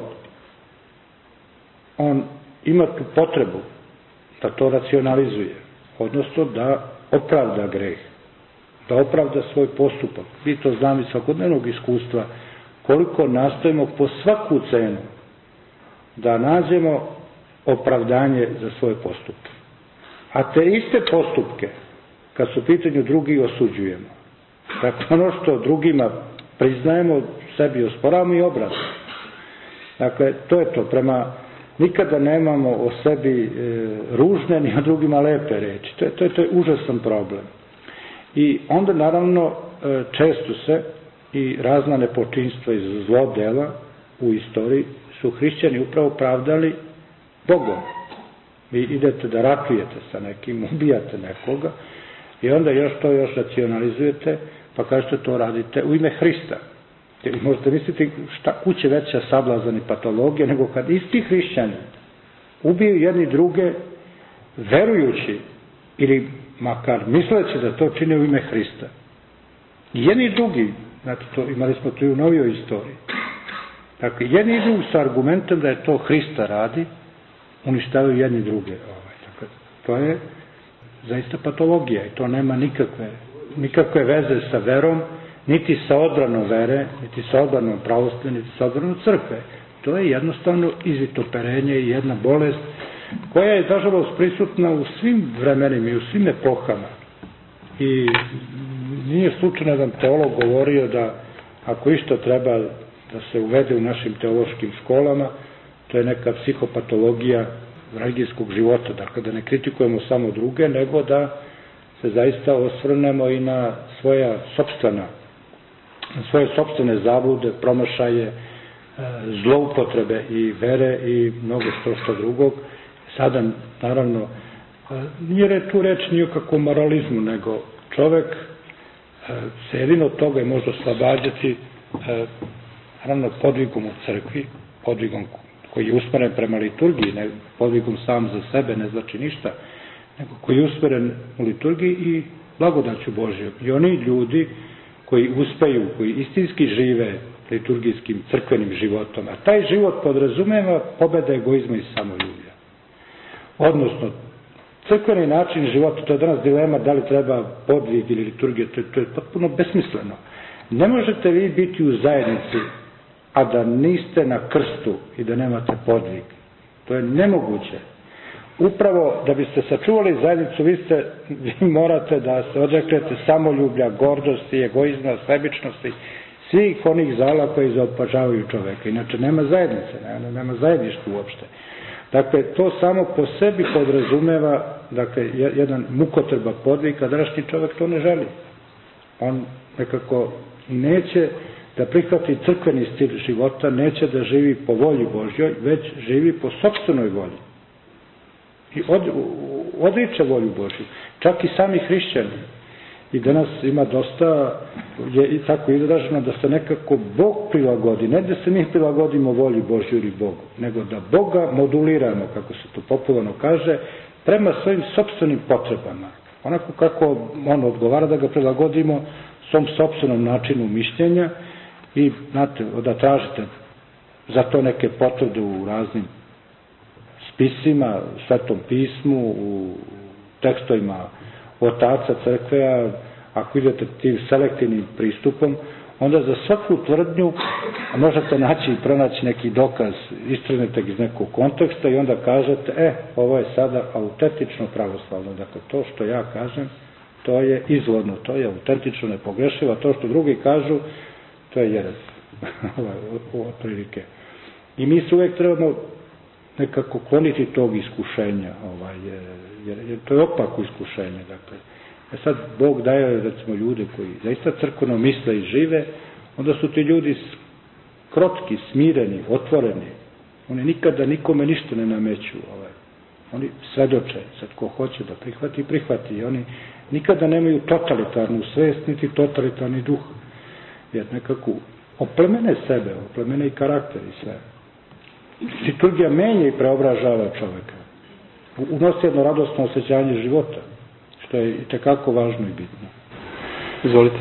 on ima tu potrebu da to racionalizuje, odnosno da opravda greh, da opravda svoj postupak. Mi to znamo iz svakodnevnog iskustva, koliko nastojimo po svaku cenu da nađemo opravdanje za svoje postupke. A te iste postupke, kad su u pitanju drugi, osuđujemo. Dakle, ono što drugima priznajemo, sebi osporavamo i obratno. Dakle, to je to. Nikada nemamo o sebi ružne, ni o drugima lepe reči. To je užasan problem. I onda, naravno, često se i razna nepočinstva iz zlodela u istoriji su hrišćani upravo pravdali Bogom. Vi idete da ratujete sa nekim, ubijate nekoga i onda još racionalizujete, pa kažete to radite u ime Hrista. Jer možete misliti kuće veća sablazan i patologija, nego kad isti hrišćani ubiju jedni druge verujući ili makar misleći da to čine u ime Hrista. I jedni i drugi, znači imali smo to i u novijoj istoriji, dakle, jedni idu sa argumentom da je to Hrista radi, uništavaju jedni druge. Dakle, to je zaista patologija i to nema nikakve veze sa verom, niti sa odbranom vere, niti sa odbranom pravoslavlja, niti sa odbranom crkve. To je jednostavno izvitoperenje i jedna bolest koja je, nažalost, prisutna u svim vremenima i u svim epohama. I nije slučajno da nam teolog govorio da ako išto treba da se uvede u našim teološkim školama, to je neka psihopatologija religijskog života, dakle da ne kritikujemo samo druge, nego da se zaista osvrnemo i na svoje sopstvene zablude, promašaje, zloupotrebe i vere i mnogo što drugog. Sada, naravno, nije tu reč ni o kakvom moralizmu, nego čovek se jedino od toga može oslobađati naravno podvigom u crkvi, podvigom koji je usmeren prema liturgiji, ne podvigom sam za sebe ne znači ništa, nego koji je usmeren u liturgiji i blagodaću Božjom. I oni ljudi koji uspeju, koji istinski žive liturgijskim crkvenim životom, a taj život podrazumeva pobeda egoizma i samoljublja. Odnosno, crkveni način života, to je danas dilema da li treba podvig ili liturgija, to je potpuno besmisleno. Ne možete vi biti u zajednici, a da niste na krstu i da nemate podvig. To je nemoguće. Upravo da biste sačuvali zajednicu, vi morate da se odreknete samoljublja, gordosti, egoizma, sebičnosti, svih onih zala koji zaopažavaju čoveka. Inače nema zajednice, nema zajedništva uopšte. Dakle, to samo po sebi podrazumeva, dakle, jedan mukotrba podvig, a današnji čovek to ne želi. On nekako neće da prihvati crkveni stil života, neće da živi po volji Božjoj, već živi po sopstvenoj volji. I odriče volju Božju. Čak i sami hrišćani. I danas ima dosta, je i tako izraženo, da se nekako Bog prilagodi. Ne da se mi prilagodimo volji Božju ili Bogu, nego da Boga moduliramo, kako se to popularno kaže, prema svojim sopstvenim potrebama. Onako kako on odgovara, da ga prilagodimo svom sopstvenom načinu mišljenja i, znate, da tražite za to neke potvrde u raznim spisima, Svetom pismu, u tekstovima otaca crkve, a ako idete tim selektivnim pristupom, onda za svaku tvrdnju možete naći i pronaći neki dokaz, istrgnete iz nekog konteksta i onda kažete, ovo je sada autentično pravoslavno. Dakle, to što ja kažem, to je izvorno, to je autentično, nepogrešivo, a to što drugi kažu, to je jerez. Otprilike. I mi se uvek trebamo nekako kloniti tog iskušenja, jer to je opako iskušenje. Dakle, sad Bog daje, recimo, ljude koji zaista crkveno misle i žive, onda su ti ljudi krotki, smireni, otvoreni. Oni nikada nikome ništa ne nameću. Oni svedoče, sad ko hoće da prihvati. I oni nikada nemaju totalitarnu svest, niti totalitarni duh. Jer nekako oplemene sebe, oplemene i karakter i sve. Liturgija menja i preobražava čoveka. Unosi jedno radosno osjećanje života, što je itekako važno i bitno. Izvolite.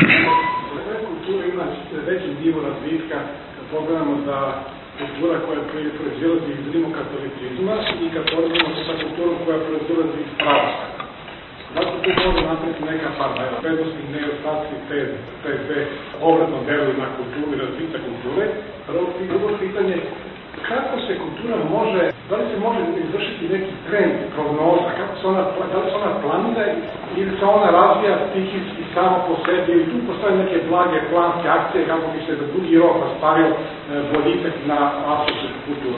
Kultura ima veći nivo razvitka, kad pogledamo da kultura koja proizilazi iz rimokatolicizma i kad pogledamo sa kulturom koja proizilazi iz pravoslavlja. Zato tu može napraviti neka paralela, prednosti i nedostatci te dve obratno deluju na kulturu i razvitka kulture. Drugo pitanje, kako se kultura može, da li se može izvršiti neki trend, prognoza, da li se ona planira ili se ona razvija stihijski samo po sebi ili tu postoje neke blage planske akcije kako bi se za drugi rok ostvario boljitak na apsolutnu kulturu.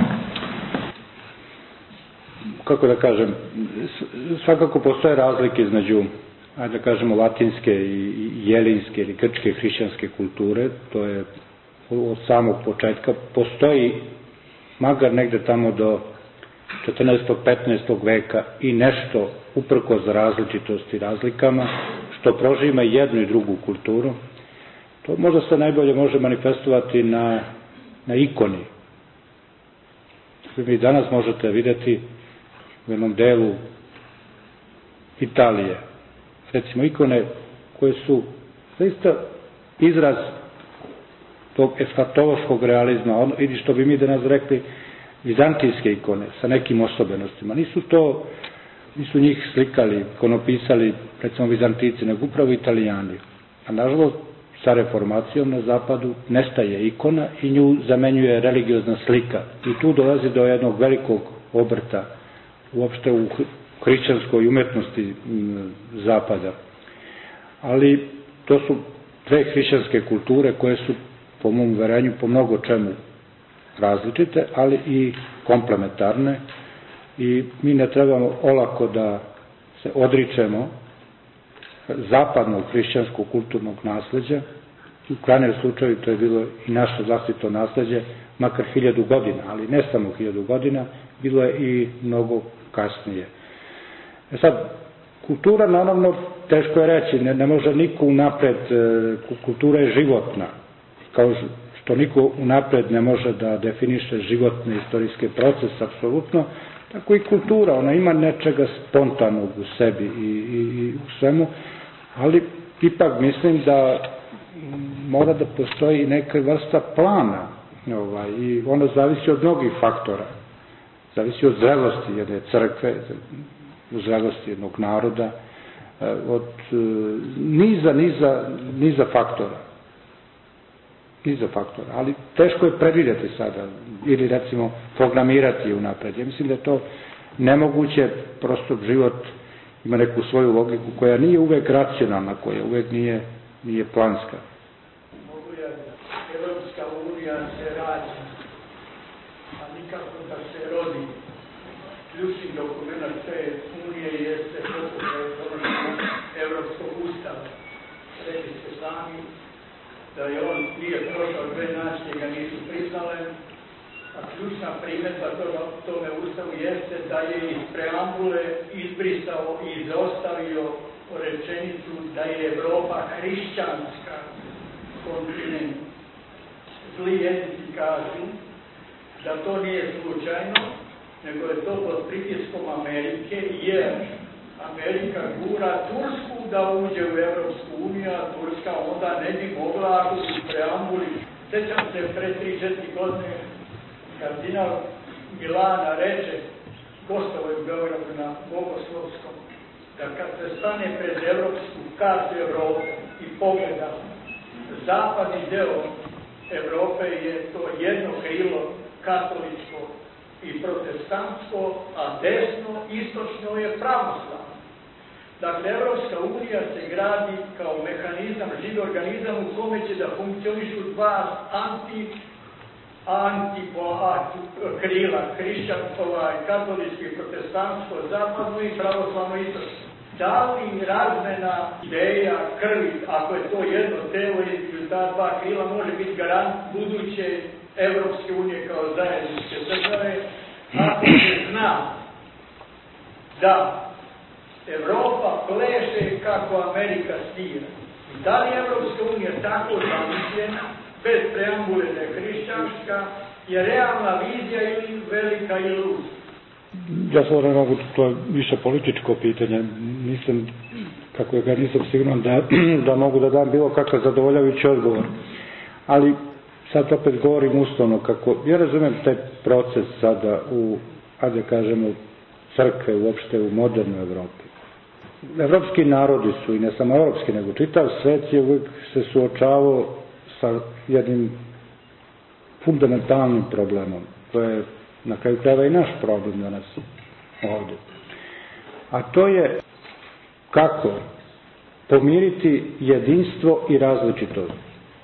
Kako da kažem, svakako postoje razlike između, ajde da kažemo, latinske i jelinske ili grčke hrišćanske kulture. To je od samog početka. Postoji makar negde tamo do 14. 15. veka i nešto uprkos za različitosti i razlikama, što prožima jednu i drugu kulturu. To možda se najbolje može manifestovati na ikoni. Vi danas možete vidjeti u jednom delu Italije, recimo ikone koje su zaista izraz tog eskatološkog realizma, ili što bi mi danas rekli vizantijske ikone sa nekim osobenostima. Nisu njih slikali, ikonopisali, recimo Vizantijci, nego upravo Italijani. A nažalost, sa reformacijom na zapadu nestaje ikona i nju zamenjuje religiozna slika. I tu dolazi do jednog velikog obrta uopšte u hrišćanskoj umetnosti zapada. Ali to su dve hrišćanske kulture koje su, po mom uverenju, po mnogo čemu različite, ali i komplementarne. I mi ne trebamo olako da se odričemo zapadnog hrišćanskog kulturnog nasleđa. U krajnjem slučaju to je bilo i naše vlastito nasleđe, makar 1000 godina, ali ne samo 1000 godina, bilo je i mnogo kasnije. Sad, kultura, naravno, teško je reći, ne može niko unapred, kultura je životna, kao što niko unapred ne može da definiše životne istorijske procese, apsolutno, tako i kultura, ona ima nečega spontanog u sebi i u svemu, ali ipak mislim da mora da postoji neka vrsta plana i ono zavisi od mnogih faktora. Zavisi od zrelosti jedne crkve, od zrelosti jednog naroda, od niza faktora. Ali teško je predvidjeti sada ili recimo programirati unapred. Ja mislim da je to nemoguće, prosto život ima neku svoju logiku koja nije uvek racionalna, koja uvek nije planska. Evropska unija se rađa, a nikako da se rodi. Ključni dokument te unije jeste donošenje Evropskog ustava. Rekli ste sami da je on nije prošao, dve nacije ga nisu priznale, a ključna primjedba tome ustavu jeste da je iz preambule izbrisao i izostavio rečenicu da je Evropa hrišćanska kontinent. Zli jezici kažu da to nije slučajno, nego je to pod pritiskom Amerike, jer Amerika gura Tursku da uđe u Evropsku uniju, a Turska onda ne bi mogla ako u preambuli. Sjećam se pre 3-4 godine kardinal Milana reče, gostovo je u Beogradu na Bogoslovskom, da kad se stane pred evropsku kartu Evrope i pogleda zapadni deo Evrope je to jedno krilo katoličko i protestantsko, a desno, istočno je pravoslavno. Dakle, Evropska unija se gradi kao mehanizam, živi organizam u kome će da funkcionišu dva krila, hrišćansko, katoličko i protestantsko, zapadno i pravoslavno istočno. Da li razmena ideja, krvi, ako je to jedno telo između ta dva krila, može biti garant buduće Evropske unije kao zajedničke države, ako se zna da Evropa pleše kako Amerika stira. I da li Evropska unija tako zamišljena, bez preambule da je hrišćanska, je realna vizija ili velika iluzija? Ja sam mogu, to je više političko pitanje, nisam siguran da mogu da dam bilo kakav zadovoljavajući odgovor. Ali sad opet govorim uslovno, kako ja razumem taj proces sada u, ajde kažemo, crkve uopšte u modernoj Evropi. Evropski narodi su, i ne samo evropski, nego čitav svet je uvijek se suočavao sa jednim fundamentalnim problemom. To je na kraju krajeva i naš problem danas ovdje. A to je kako pomiriti jedinstvo i različitost.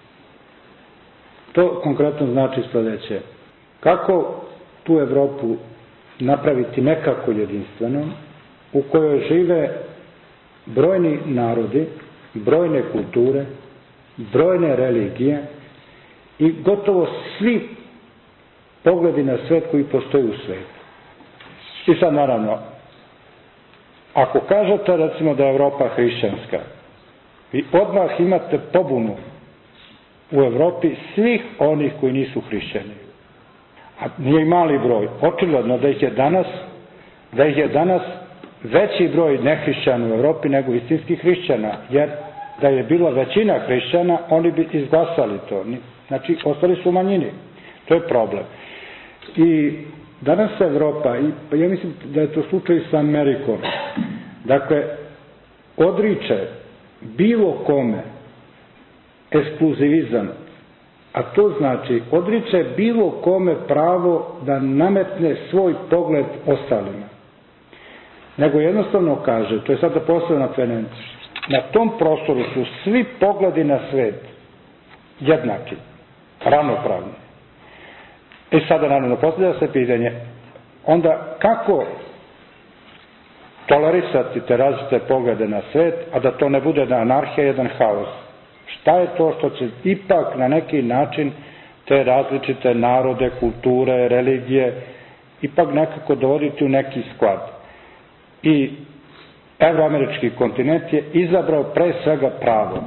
To konkretno znači sljedeće. Kako tu Evropu napraviti nekako jedinstvenom, u kojoj žive brojni narodi, brojne kulture, brojne religije i gotovo svi pogledi na svet koji postoji u svetu. I sad naravno, ako kažete recimo da je Evropa hrišćanska, vi odmah imate pobunu u Evropi svih onih koji nisu hrišćani. A nije i mali broj. Očigledno da ih je danas veći broj nehrišćana u Evropi nego istinskih hrišćana, jer da je bila većina hrišćana, oni bi izglasali to. Znači, ostali su u manjini. To je problem. I danas Evropa, i ja mislim da je to slučaj sa Amerikom, dakle, odriče bilo kome ekskluzivizam, a to znači odriče bilo kome pravo da nametne svoj pogled ostalima. Nego jednostavno kaže, to je sada postavljena tendencija, na tom prostoru su svi pogledi na svet jednaki, ravnopravni. I sada naravno postavlja se pitanje, onda kako tolerisati te različite poglede na svet, a da to ne bude da anarhija, jedan haos? Šta je to što će ipak na neki način te različite narode, kulture, religije ipak nekako dovoditi u neki sklad? I evroamerički kontinent je izabrao pre svega pravo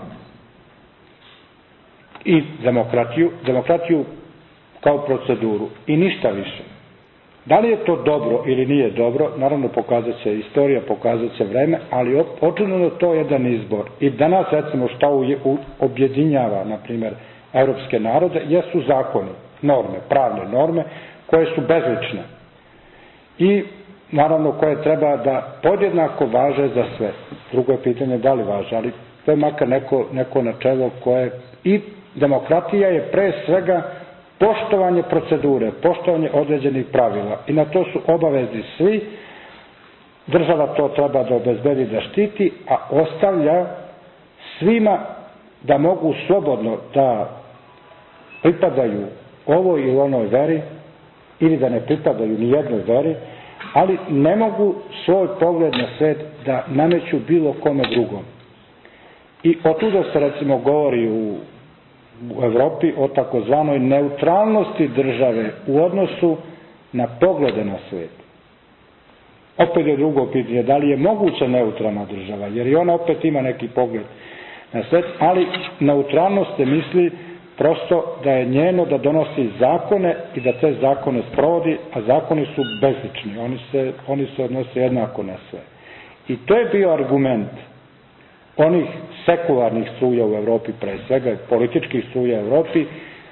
i demokratiju kao proceduru i ništa više. Da li je to dobro ili nije dobro, naravno pokazat će istorija, pokazat će vreme, ali očigledno je to jedan izbor. I danas, recimo, šta objedinjava, na primjer, evropske narode, jesu zakoni, norme, pravne norme, koje su bezlične. I, naravno, koje treba da podjednako važe za sve. Drugo je pitanje da li važe, ali to je makar neko načelo koje... I demokratija je pre svega poštovanje procedure, poštovanje određenih pravila i na to su obavezni svi. Država to treba da obezbedi, da štiti, a ostavlja svima da mogu slobodno da pripadaju ovoj ili onoj veri ili da ne pripadaju ni jednoj veri, ali ne mogu svoj pogled na svet da nameću bilo kome drugom. I otuda se recimo govori u Evropi o takozvanoj neutralnosti države u odnosu na poglede na svet. Opet je drugo pitanje, da li je moguća neutralna država, jer i ona opet ima neki pogled na svet, ali neutralnost se misli prosto da je njeno da donosi zakone i da te zakone sprovodi, a zakoni su bezlični, oni se odnose jednako na sve. I to je bio argument onih sekularnih struja u Evropi, pre svega političkih struja u Evropi,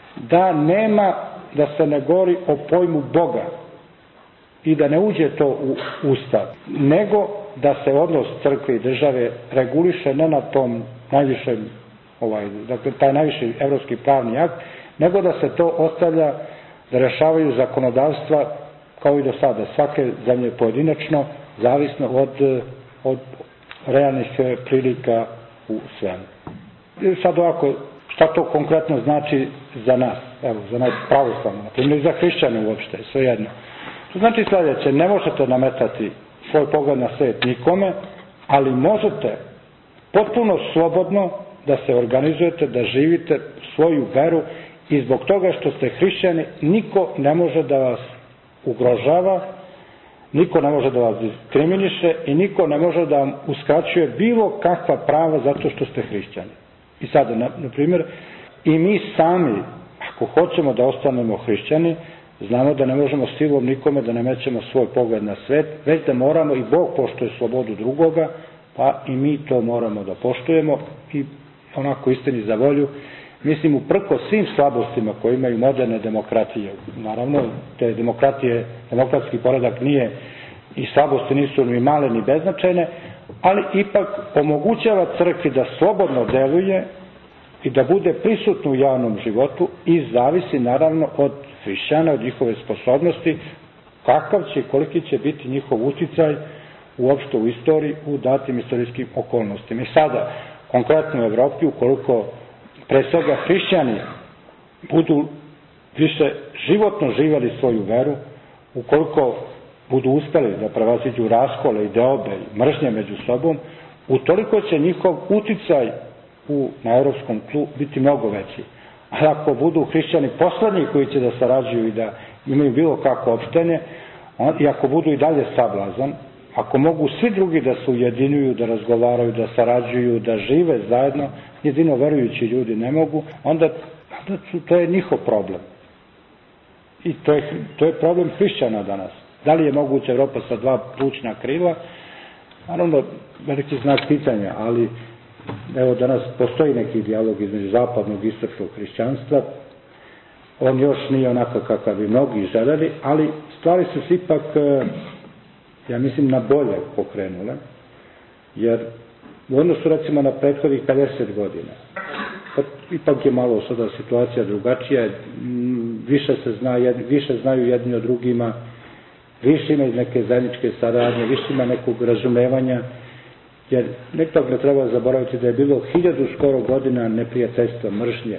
da se ne govori o pojmu Boga i da ne uđe to u Ustav, nego da se odnos crkve i države reguliše ne na tom najvišem, dakle taj najviši evropski pravni akt, nego da se to ostavlja da rešavaju zakonodavstva kao i do sada, svake zemlje pojedinačno, zavisno od realnih prilika u svemu. Sad ovako, šta to konkretno znači za nas, evo, za nas pravoslavno, ili za hrišćane uopšte, svejedno. To znači sljedeće, ne možete nametati svoj pogled na svet nikome, ali možete potpuno slobodno da se organizujete, da živite svoju veru i zbog toga što ste hrišćani, niko ne može da vas ugrožava, niko ne može da vas diskriminiše i niko ne može da vam uskraćuje bilo kakva prava zato što ste hrišćani. I sada, na primjer, i mi sami, ako hoćemo da ostanemo hrišćani, znamo da ne možemo silom nikome da namećemo svoj pogled na svet, već da moramo, i Bog poštuje slobodu drugoga, pa i mi to moramo da poštujemo i onako istini za volju. Mislim, uprko svim slabostima koje imaju moderne demokratije, naravno, te demokratije, demokratski poredak nije i slabosti nisu ni male ni beznačajne, ali ipak omogućava crkvi da slobodno deluje i da bude prisutno u javnom životu i zavisi naravno od hrišćana, od njihove sposobnosti, kakav će i koliki će biti njihov uticaj uopšte u istoriji, u datim istorijskim okolnostima. I sada, konkretno u Evropi, ukoliko pre svega hrišćani budu više životno živjeli svoju veru, ukoliko budu uspeli da prevaziđu raskole i deobe i mržnje među sobom, utoliko će njihov uticaj na evropskom tlu biti mnogo veći. Ali ako budu hrišćani poslednji koji će da sarađuju i da imaju bilo kako opštenje, i ako budu i dalje sablazan, ako mogu svi drugi da se ujedinjuju, da razgovaraju, da sarađuju, da žive zajedno, jedino verujući ljudi ne mogu, onda to je njihov problem. I to je problem hrišćana danas. Da li je moguća Evropa sa dva plućna krila? Naravno, veliki znak pitanja, ali evo danas postoji neki dijalog između zapadnog i istočnog hrišćanstva. On još nije onako kakav bi mnogi želeli, ali stvari su se ipak, ja mislim, na bolje pokrenule, jer u odnosu recimo na prethodnih 50 godina, ipak je malo sada situacija drugačija, više znaju jedni od drugima, više ima neke zajedničke saradnje, više ima nekog razumevanja, jer nekog ne treba zaboraviti da je bilo 1000 skoro godina neprijateljstva, mržnje.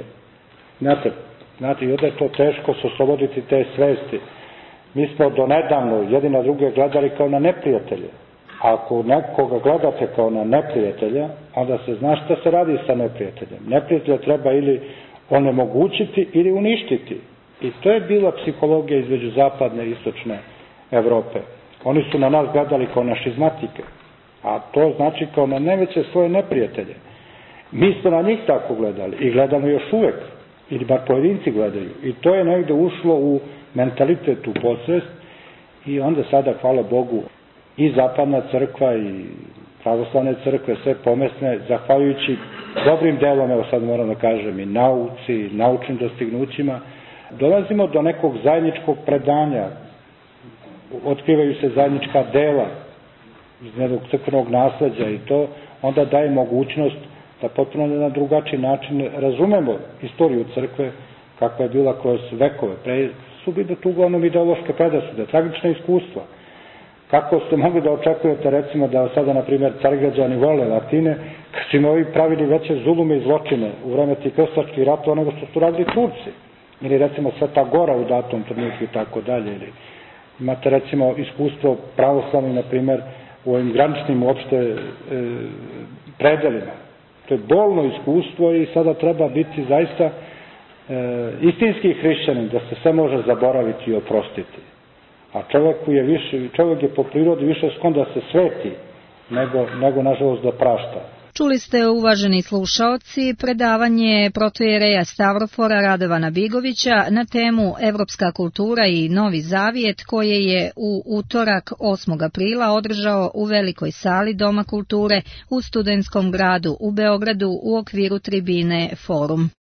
Znate, i onda je to teško se osloboditi te svesti. Mi smo do nedavno jedni na druge gledali kao na neprijatelje. A ako nekoga gledate kao na neprijatelja, onda se zna šta se radi sa neprijateljem. Neprijatelja treba ili onemogućiti ili uništiti. I to je bila psihologija između zapadne i istočne Evrope. Oni su na nas gledali kao na šizmatike, a to znači kao na najveće svoje neprijatelje. Mi smo na njih tako gledali i gledamo još uvek, ili bar pojedinci gledaju. I to je negde ušlo u mentalitet, u podsvest, i onda sada, hvala Bogu, i zapadna crkva i pravoslavne crkve, sve pomesne, zahvaljujući dobrim delom, evo sad moram da kažem, i nauci, i naučnim dostignućima, dolazimo do nekog zajedničkog predanja, otkrivaju se zajednička dela iz nekog crkvenog nasleđa i to onda daje mogućnost da potpuno na drugačiji način razumemo istoriju crkve kakva je bila kroz vekove. Pre su bile tu uglavnom ideološke predrasude, tragične iskustva. Kako ste mogli da očekujete recimo da sada, na primjer, Carigrađani vole Latine, kad su im ovi pravili veće zulume i zločine u vreme tih krstaških ratova nego što su radili Turci. Ili recimo Sveta Gora u datom trenutku i tako dalje. Ili imate recimo iskustvo pravoslavni, na primjer, u ovim graničnim uopšte predelima. To je bolno iskustvo i sada treba biti zaista istinski hrišćanin, da se sve može zaboraviti i oprostiti. A čovjek je po prirodi više sklon da se sveti nego nažalost da prašta. Čuli ste, uvaženi slušaoci, predavanje protoijereja Stavrofora Radovana Bigovića na temu Evropska kultura i Novi Zavjet, koje je u utorak 8. aprila održao u velikoj sali Doma kulture u Studentskom gradu u Beogradu u okviru tribine Forum.